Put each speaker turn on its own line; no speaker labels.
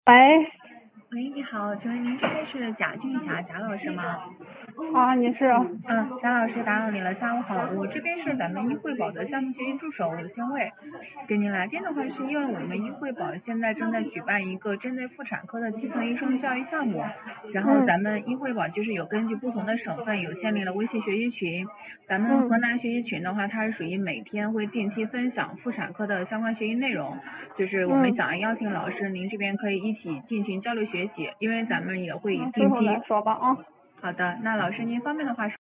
喂，
喂，你好，请问您这边是贾俊霞贾老师吗？
你是？
贾老师打扰你了，下午好，我这边是咱们医惠保的项目学习助手，我姓魏。给您来电的话，是因为我们医惠保现在正在举办一个针对妇产科的基层医生教育项目，然后咱们医惠保就是有根据不同的省份有建立了微信学习群，咱们河南学习群的话，它是属于每天会定期分享妇产科的相关学习内容，就是我们想邀请老师，您这边可以一起进行交流学习，因为咱们也会以定期。
之后再说吧啊。
好的，那老师您方便的话。